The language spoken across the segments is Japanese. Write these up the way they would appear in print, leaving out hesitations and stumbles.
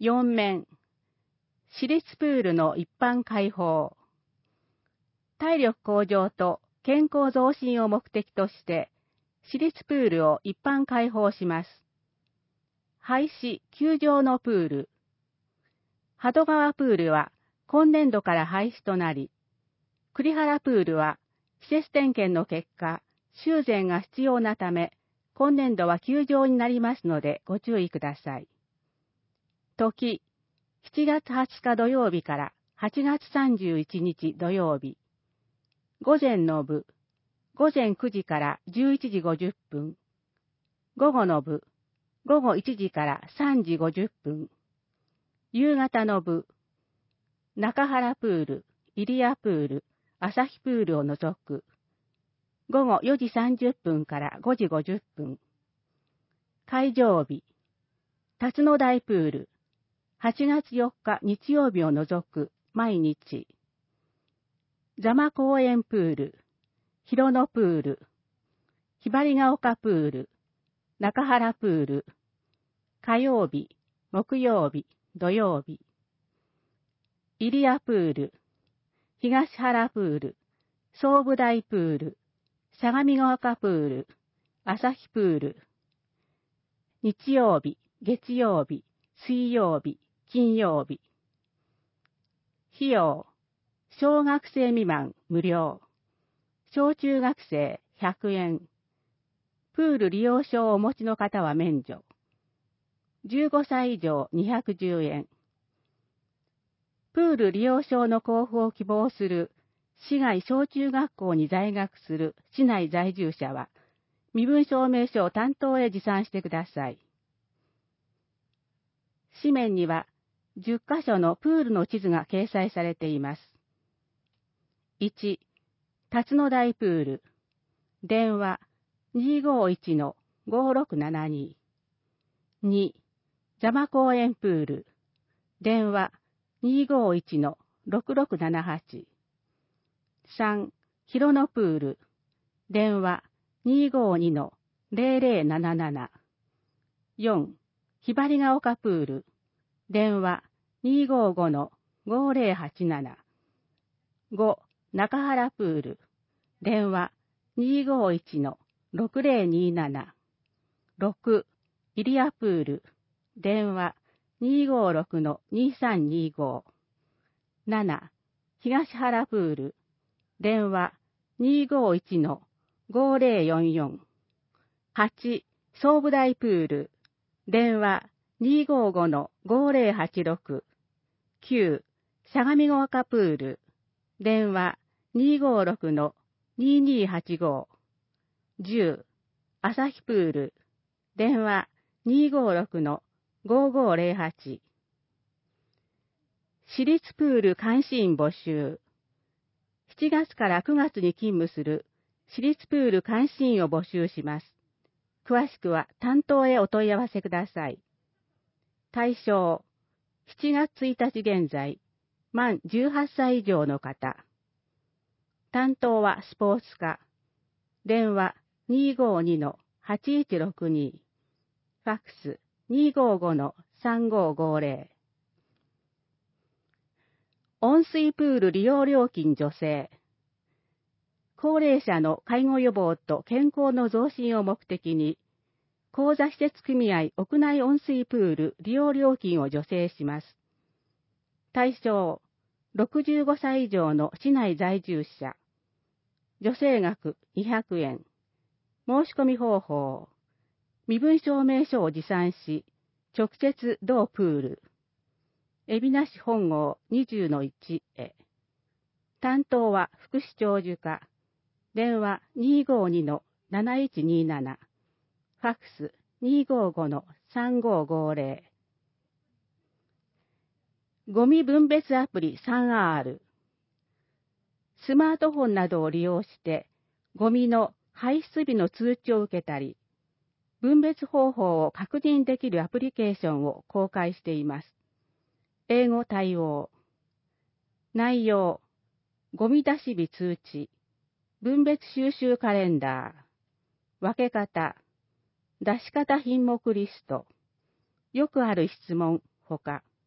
4面、私立プールの一般開放。体力向上と健康増進を目的として、私立プールを一般開放します。廃止・球場のプール。鳩川プールは今年度から廃止となり、栗原プールは施設点検の結果、修繕が必要なため、今年度は休場になりますのでご注意ください。時、7月20日土曜日から8月31日土曜日。午前の部、午前9時から11時50分。午後の部、午後1時から3時50分。夕方の部、中原プール、入谷プール、朝日プールを除く。午後4時30分から5時50分。会場日、辰野台プール、8月4日日曜日を除く毎日。座間公園プール、広野プール、ひばりが丘プール、中原プール、火曜日、木曜日、土曜日。入谷プール、東原プール、総武台プール、相模ヶ丘プール、朝日プール。日曜日、月曜日、水曜日、金曜日。費用、小学生未満無料、小中学生100円。プール利用証をお持ちの方は免除。15歳以上210円。プール利用証の交付を希望する市外小中学校に在学する市内在住者は、身分証明書を担当へ持参してください。紙面には10カ所のプールの地図が掲載されています。1、辰野台プール。電話 251-5672。2、座間公園プール。電話 251-6678。3、広野プール。電話 252-0077。4、ひばりが丘プール。電話 255-5087。5、中原プール。電話 251-6027。6、入谷プール。電話 256-2325。7、東原プール。電話 251-5044。8、総武台プール。電話 255-5086。9、相模ヶ丘プール。電話 256-2285。10、朝日プール。電話 256-5508。私立プール監視員募集。7月から9月に勤務する私立プール監視員を募集します。詳しくは担当へお問い合わせください。対象、7月1日現在、満18歳以上の方。担当はスポーツ課。電話 252-8162。ファックス 255-3550。温水プール利用料金助成。高齢者の介護予防と健康の増進を目的に、高座施設組合屋内温水プール利用料金を助成します。対象、65歳以上の市内在住者。助成額200円。申し込み方法。身分証明書を持参し、直接同プール。海老名市本郷 20-1 へ。担当は福祉長寿課。電話 252-7127。ファックス 255-3550。ゴミ分別アプリ 3R。スマートフォンなどを利用して、ゴミの排出日の通知を受けたり、分別方法を確認できるアプリケーションを公開しています。英語対応。内容。ゴミ出し日通知。分別収集カレンダー。分け方。出し方品目リスト。よくある質問、ほか。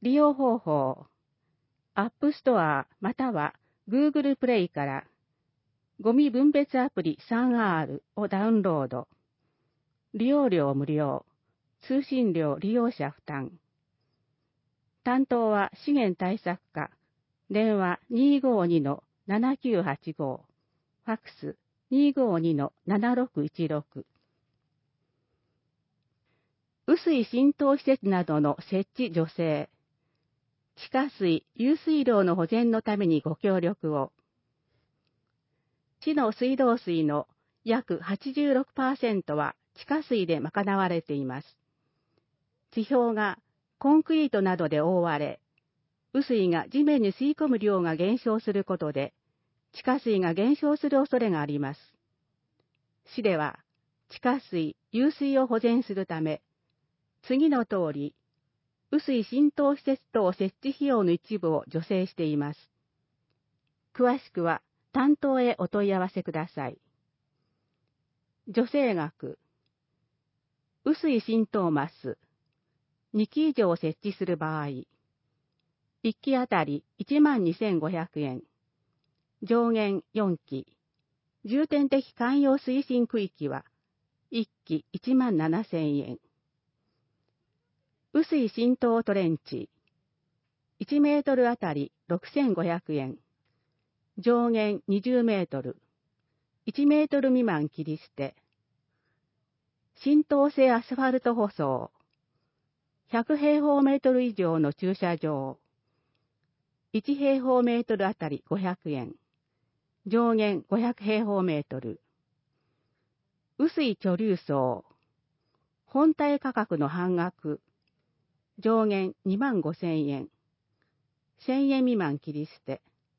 利用方法。アップストアまたは Google プレイからゴミ分別アプリ 3R をダウンロード。利用料無料。通信料利用者負担。担当は資源対策課。電話 252-7985。ファックス 252-7616。雨水浸透施設などの設置助成。地下水、湧水量の保全のためにご協力を。市の水道水の約 86% は地下水で賄われています。地表がコンクリートなどで覆われ、雨水が地面に吸い込む量が減少することで、地下水が減少する恐れがあります。市では、地下水、湧水を保全するため、次の通り、雨水浸透施設等設置費用の一部を助成しています。詳しくは、担当へお問い合わせください。助成額。雨水浸透マス。2基以上設置する場合、1基あたり 12,500 円。上限4基。重点的関用推進区域は、1基 17,000 円。雨水浸透トレンチ。1メートルあたり 6,500 円。上限20メートル。1メートル未満切り捨て。浸透性アスファルト舗装。100平方メートル以上の駐車場。1平方メートルあたり500円。上限500平方メートル。雨水貯留層。本体価格の半額。上限25,000円。1000円未満切り捨て。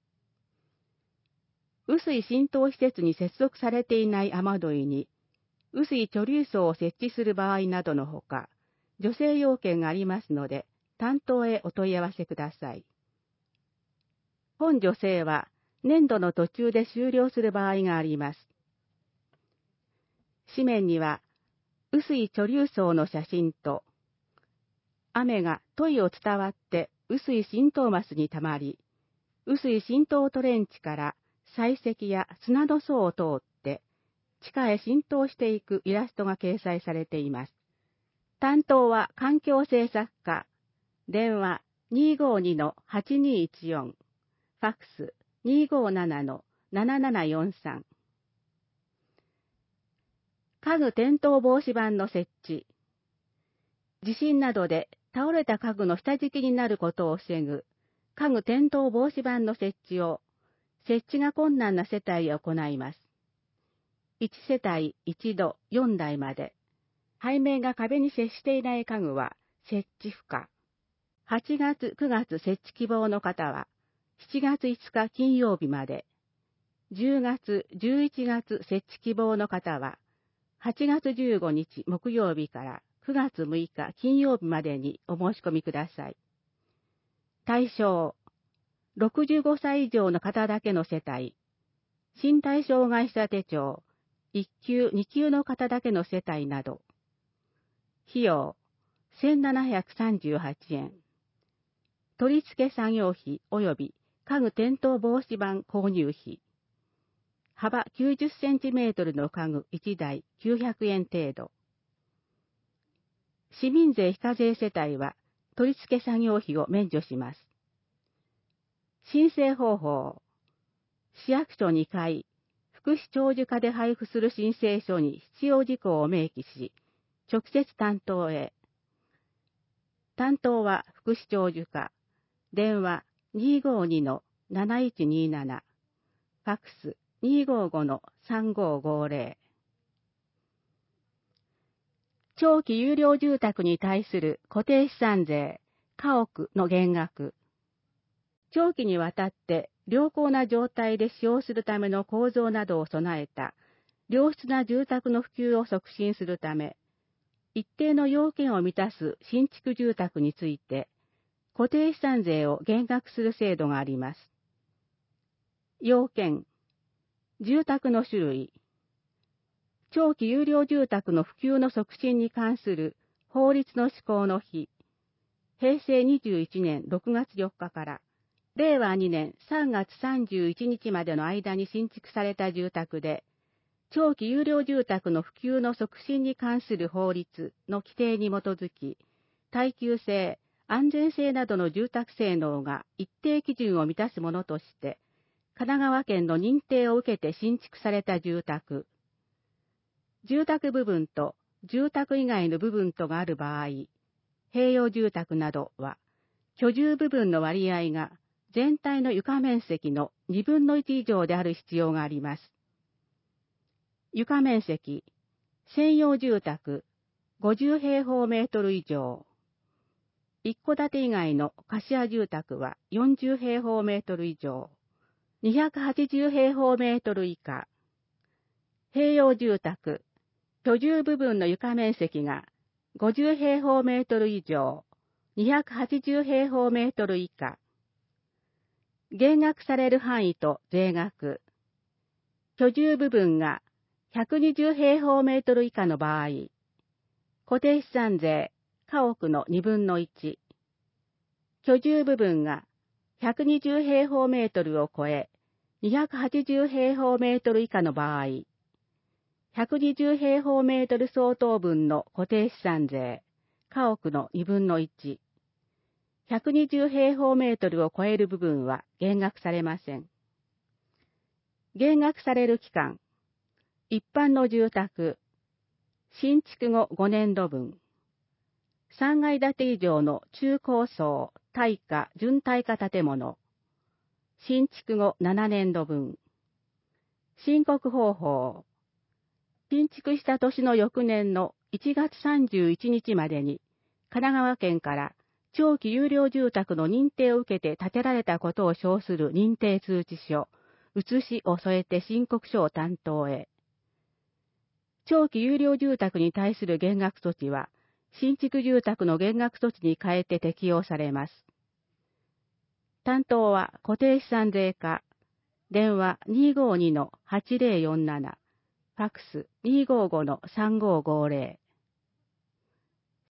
雨水浸透施設に接続されていない雨どいに、雨水貯留層を設置する場合などのほか、助成要件がありますので、担当へお問い合わせください。本助成は、年度の途中で終了する場合があります。紙面には、雨水貯留層の写真と、雨が土井を伝わって雨水浸透マスにたまり、雨水浸透トレンチから採石や砂の層を通って地下へ浸透していくイラストが掲載されています。担当は環境政策課、電話 252-8214、ファックス 257-7743。家具転倒防止板の設置。地震などで倒れた家具の下敷きになることを防ぐ家具転倒防止板の設置を設置が困難な世帯へ行います。1世帯1度4台まで。背面が壁に接していない家具は設置不可。8月9月設置希望の方は7月5日金曜日まで。10月11月設置希望の方は8月15日木曜日から9月6日金曜日までにお申し込みください。対象、65歳以上の方だけの世帯、身体障害者手帳、1級2級の方だけの世帯など。費用、1,738円。取付作業費及び家具転倒防止板購入費。幅90センチメートルの家具1台900円程度。市民税非課税世帯は取付作業費を免除します。申請方法。市役所2階、福祉長寿課で配布する申請書に必要事項を明記し、直接担当へ。担当は福祉長寿課。電話 252-7127。ファックス 255-3550。長期有料住宅に対する固定資産税、家屋の減額。長期にわたって良好な状態で使用するための構造などを備えた良質な住宅の普及を促進するため、一定の要件を満たす新築住宅について、固定資産税を減額する制度があります。要件、住宅の種類、長期有料住宅の普及の促進に関する法律の施行の日、 平成21年6月4日から令和2年3月31日までの間に新築された住宅で、長期有料住宅の普及の促進に関する法律の規定に基づき、耐久性、安全性などの住宅性能が一定基準を満たすものとして、神奈川県の認定を受けて新築された住宅。住宅部分と住宅以外の部分とがある場合、併用住宅などは、居住部分の割合が全体の床面積の2分の1以上である必要があります。床面積、専用住宅、50平方メートル以上。一戸建て以外の貸家住宅は40平方メートル以上。280平方メートル以下。併用住宅、居住部分の床面積が50平方メートル以上。280平方メートル以下。減額される範囲と税額。居住部分が120平方メートル以下の場合、固定資産税、家屋の2分の1。居住部分が120平方メートルを超え、280平方メートル以下の場合、120平方メートル相当分の固定資産税、家屋の2分の1。120平方メートルを超える部分は減額されません。減額される期間。一般の住宅、新築後5年度分。3階建て以上の中高層、耐火、準耐火建物。新築後7年度分。申告方法。新築した年の翌年の1月31日までに、神奈川県から長期有料住宅の認定を受けて建てられたことを称する認定通知書、写しを添えて申告書を担当へ。長期有料住宅に対する減額措置は、新築住宅の減額措置に変えて適用されます。担当は固定資産税課、電話 252-8047、ファックス 255-3550。